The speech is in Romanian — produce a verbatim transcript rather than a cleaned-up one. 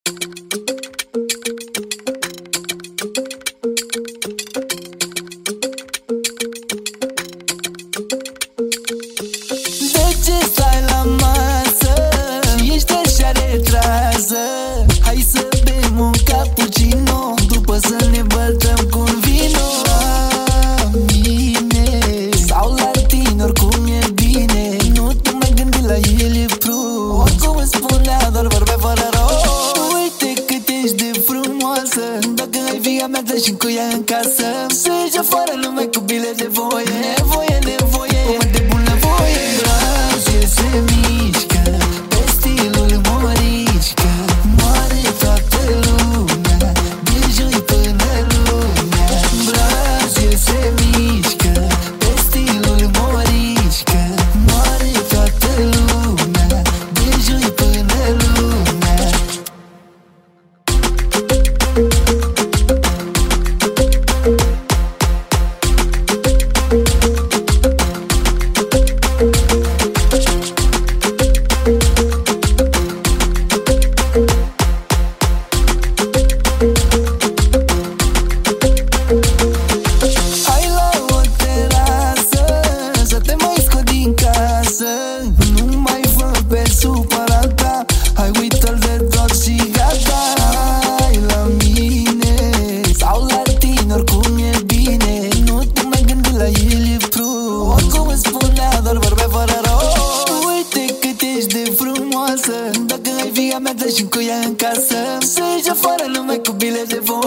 Hai să bem un cappuccino, după să ne bătăm cu un vino. La mine sau la tine, oricum e bine. Nu te mai gândi la el, e pru. Oricum îmi spunea, doar vorbe fără rost. Uite cât ești de frumoasă, dacă ai fi a mea, dă și cu ea în casă. Să ieși afară numai cu bilet de voie. Nevoie, nevoie, o de bună voie. Brațe se mișcă pe stilul Morișca. Moare toată lumea, de joi până lumea. Brațe se mișcă pe stilul Morișca. Moare toată lumea, de joi până lumea. Hai la o terasă, să te mai scot din casă. Nu mai fă pe supărat ta, hai uită-l de tot și gata. Hai la mine sau la tine, oricum e bine. Nu te mai gândi la el, e pru. Oricum îmi spunea, doar vorbe fără rost. Uite cât ești de frumoasă, dacă ai fi a mea, dă și cu ea în casă. Să ieși afară numai cu bilet de voie.